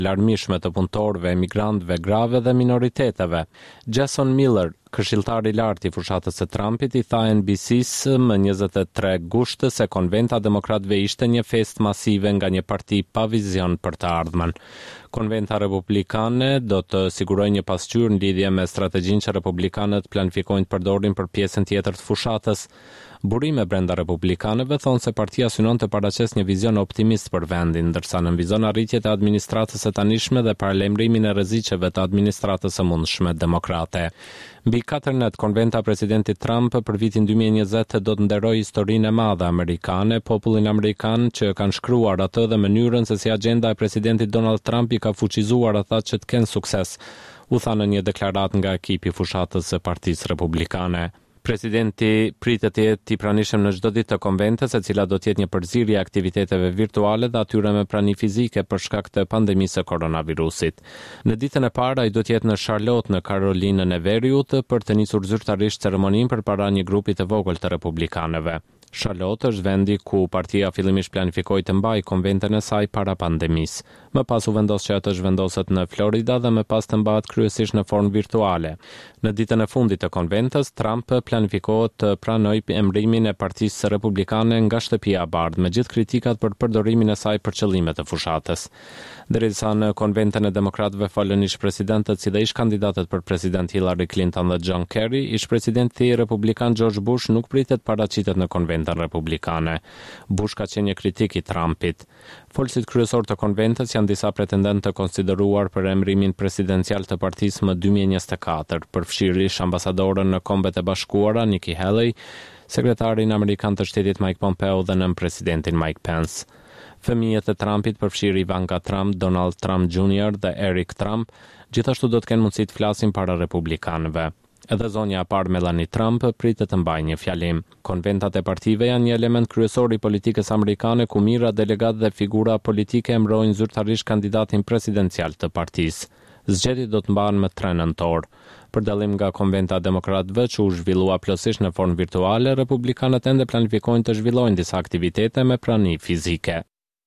larmishme të punëtorëve, emigrantëve, grave dhe minoriteteve. Jason Miller, këshilltari i lartë i fushatës së Trumpit, i tha NBC-s më 23 gusht se konventa demokratëve ishte një festë masive nga një parti pa vizion për të ardhmen. Konventa republikane do të sigurojë një pasqyrë në lidhje me strategjinë që republikanët planifikojnë të përdorin për pjesën tjetër të fushatës. Burime brenda republikanëve thonë se partia synon të paraqes një vizion optimist për vendin, ndërsa nënvizon arritjet e administratës së tanishme dhe paralajmërimin e rreziqeve të administratës së mundshme demokrate. Mbi 14 konventa presidentit Trump për vitin 2020 do të nderojë historinë e madhe amerikane, popullin amerikan që kanë shkruar atë dhe mënyrën se si agenda e presidentit Donald Trump i ka fuqizuar ata që të kenë sukses, u tha në një deklaratë nga ekipi fushatës së Partisë Republikane. Presidenti pritet të jetë i pranishëm në çdo ditë të konventës, e cila do të jetë një përzierje e aktiviteteve virtuale dhe atyre me prani fizike për shkak të pandemisë së koronavirusit. Në ditën e parë ai do të jetë në Charlotte në Karolinën e Veriut për të nisur zyrtarisht ceremoninë përpara një grupi të vogël të republikanëve. Charlotte është vendi ku partia fillimisht planifikoi të mbajë konventën e saj para pandemisë. Më pas u vendos që atë zhvendoset në Florida dhe më pas të mbahet kryesisht në formë virtuale. Në ditën e fundit të konventës, Trump planifikohet të pranojë emërimin e Partisë Republikane nga shtëpia e bardhë, me gjithë kritikat për përdorimin e saj për qëllime të fushatës. Derisa në konventën e demokratëve folën ish-presidentët si dhe ish-kandidatët për president Hillary Clinton dhe John Kerry, ish-presidenti republikan George Bush nuk pritet paraqitet në konventën republikane. Bush ka qenë një kritik i Trumpit. Folësit kryesor të konventës janë disa pretendentë të konsideruar për emërimin presidencial të partisë më 2024, përfshirësh ambasadorën në Kombet e Bashkuara Nikki Haley, sekretarin amerikan të shtetit Mike Pompeo dhe nën presidentin Mike Pence. Fëmijët e Trumpit, përfshirë Ivanka Trump, Donald Trump Jr. dhe Eric Trump, gjithashtu do të kenë mundësi të flasin para republikanëve. Edhe zonja e parë Melania Trump pritet të mbajë një fjalim. Konventat e partive janë një element kryesor i politikës amerikane ku mijëra delegatë dhe figura politike emërojnë zyrtarisht kandidatin presidencial të partisë. Zgjedhjet do të mbahen më 3 nëntor. Për dallim nga konventa e demokratëve që u zhvillua plotësisht në formë virtuale, republikanët ende planifikojnë të zhvillojnë disa aktivitete me prani fizike.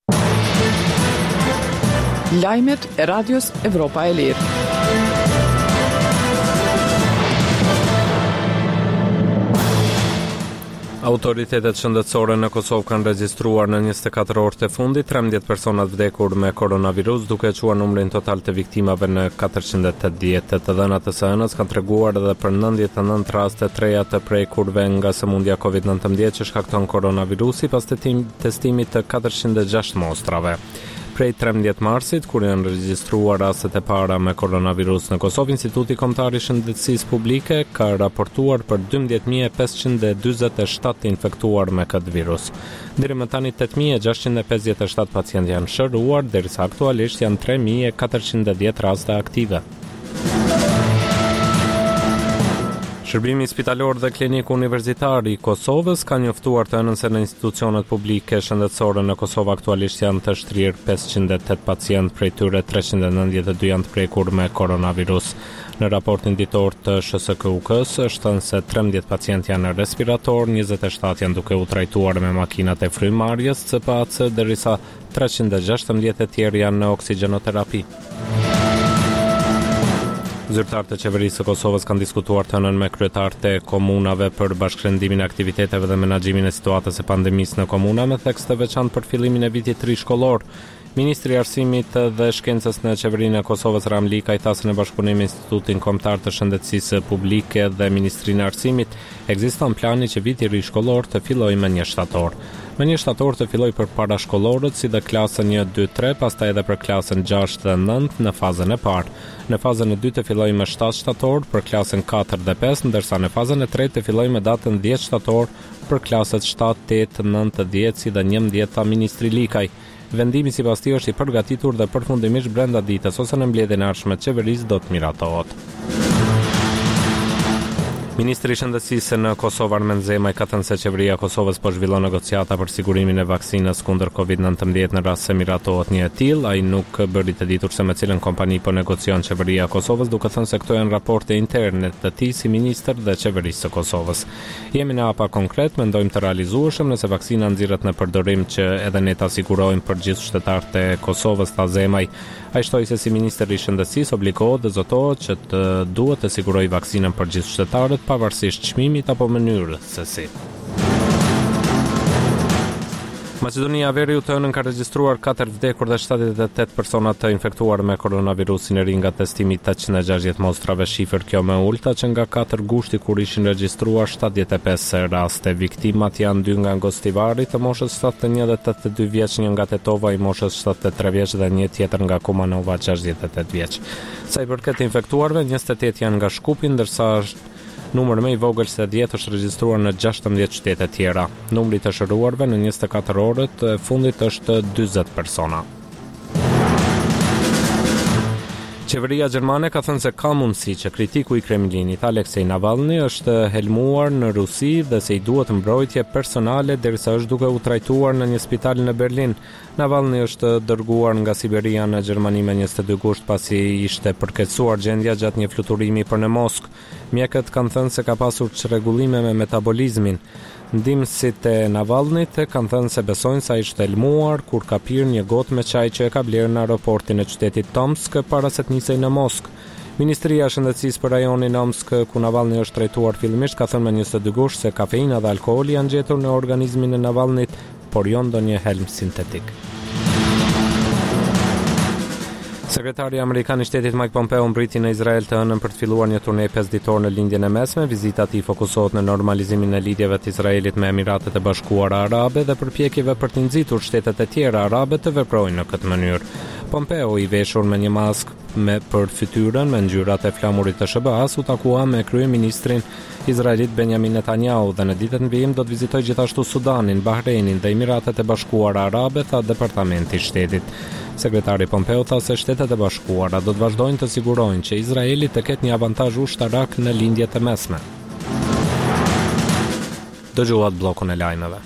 Lajmet e Radios Evropa e Lirë. Autoritetet shëndetësore në Kosovë kanë regjistruar në 24 orët e fundit 13 personat vdekur me koronavirus, duke quar numrin total të viktimave në 480. Të dhënat e SN-s kanë treguar edhe për 99 raste të reja të prekurve nga sëmundja COVID-19 që shkakton koronavirusi pas testimit të 406 mostrave. Prej 13 marsit, kur janë regjistruar rastet e para me koronavirus në Kosovë, Instituti Kombëtar i Shëndetësisë Publike ka raportuar për 12.547 infektuar me këtë virus. Deri më tani 8.657 pacientë janë shëruar, derisa aktualisht janë 3.410 raste aktive. Shërbimi spitalor dhe kliniku universitar i Kosovës ka njoftuar të hënën se në institucionet publike shëndetësore në Kosovë aktualisht janë të shtrirë 508 pacientë, prej tyre 392 janë të prekur me koronavirus. Në raportin ditor të SHSKUK-s është thënë se 13 pacientë janë në respirator, 27 janë duke u trajtuar me makinat e frymëmarrjes CPAC, derisa 316 e tjerë janë në oksigjenoterapi. Zyrtarët e qeverisë së Kosovës kanë diskutuar të hënën me kryetarët e komunave për bashkërendimin e aktiviteteve dhe menaxhimin e situatës së pandemisë në komuna me tekst të veçantë për fillimin e vitit të ri shkollor. Ministri i Arsimit dhe Shkencës në qeverinë e Kosovës Ramli ka i thasë në bashkëpunim me Institutin Kombëtar të Shëndetësisë Publike dhe Ministrinë e Arsimit, ekziston plani që viti i ri shkollor të fillojë me 1 shtator. Me 1 shtator të filloj për parashkollorët si dhe klasën 1, 2, 3, pastaj edhe për klasën 6 dhe 9 në fazën e parë. Në fazën e 2 të filloj me 7 shtator për klasën 4 dhe 5, ndërsa në fazën e 3 të filloj me datën 10 shtator për klasët 7, 8, 9, 10 si dhe 11, tha Ministri Likaj. Vendimi sipas tij është i përgatitur dhe përfundimisht brenda ditës ose në mbledhjen e ardhshme të qeverisë do të miratohet. Ministri i Shëndetësisë në Kosovë Armen Zemaj ka thënë se qeveria e Kosovës po zhvillon negociata për sigurimin e vaksinës kundër COVID-19 në rast se miratohet një e tillë. Ai nuk bëri të ditur se me cilën kompani po negocion qeveria e Kosovës, duke thënë se këto janë raporte interne të tij si ministër dhe qeverisë së Kosovës. Jemi në hapa konkret, mendojmë të realizueshëm nëse vaksina nxirret në përdorim që edhe ne ta sigurojmë për gjithë shtetarët e Kosovës, tha Zemaj. Ai shtoi se si ministri i shëndetësisë obligohet dhe zotohet që të duhet të sigurojë vaksinën për gjithë shtetarët pavarësisht çmimit apo mënyrës se si. Maqedonia e Veriut të hënën ka regjistruar 4 vdekur dhe 78 persona të infektuar me koronavirusin e ri nga testimi 860 mostrave, shifër kjo më ulta që nga 4 gushti kur ishin regjistruar 75 raste. Viktimat janë 2 nga Ngostivari të moshës 71 dhe 82 vjeç, një nga Tetova i moshës 73 vjeç dhe një tjetër nga Kumanova 68 vjeç. Sa i përket infektuarve, 28 janë nga Shkupi, ndërsa numër më i vogël se 10 është regjistruar në 16 qytete tjera. Numri të shëruarve në 24 orët e fundit është 40 persona. Qeveria gjermane ka thënë se ka mundësi që kritiku i Kremlinit Aleksej Navalny është helmuar në Rusi dhe se i duhet mbrojtje personale derisa është duke u trajtuar në një spital në Berlin. Navalny është dërguar nga Siberia në Gjermani me 22 gusht pasi ishte përkeqësuar gjendja gjatë një fluturimi për në Moskë. Mjekët kanë thënë se ka pasur çrregullime me metabolizmin. Ndihmësit e Navalnit kanë thënë se besojnë se ai ishte helmuar kur ka pirë një gotë me çaj që e ka blerë në aeroportin e qytetit Tomsk para se të nisej në Moskë. Ministria e Shëndetësisë për rajonin Omsk, ku Navalny është trajtuar fillimisht, ka thënë me 22 gusht se kafeina dhe alkooli janë gjetur në organizmin e Navalnit, por jo ndonjë helm sintetik. Sekretari Amerikan i Shtetit Mike Pompeo mbriti në Izrael të hënën për të filluar një turne 5 ditor në lindjen e mesme. Vizita e tij fokusohet në normalizimin e lidhjeve të Izraelit me Emiratet e Bashkuara Arabe dhe përpjekjeve për të nxitur shtetet e tjera arabe të veprojnë në këtë mënyrë. Pompeo, i veshur me një maskë për fytyrën me ngjyrat e flamurit të SBA-s, u takua me kryeministrin izraelit Benjamin Netanyahu dhe në ditët në vijim do të vizitojë gjithashtu Sudanin, Bahreinin dhe Emiratet e Bashkuara Arabe, tha departamenti i shtetit. Sekretari Pompeo tha se Shtetet e Bashkuara do të vazhdojnë të sigurojnë që Izraeli të ketë një avantazh ushtarak në lindjet e mesme. Dëgjuat bllokun e lajmeve.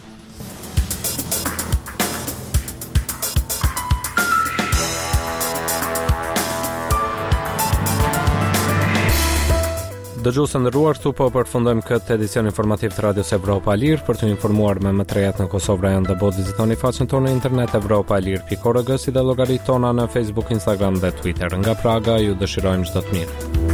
Dëgjuesë nderuar, këtu po përfundojmë këtë edicion informativ të Radios Evropa e Lirë. Për të informuar me më të rejat në Kosovë rajon dhe botë, vizitoni faqen tonë në internet evropaelir.org, si dhe llogaritë tona në Facebook, Instagram dhe Twitter. Nga Praga ju dëshirojmë çdo të mirë.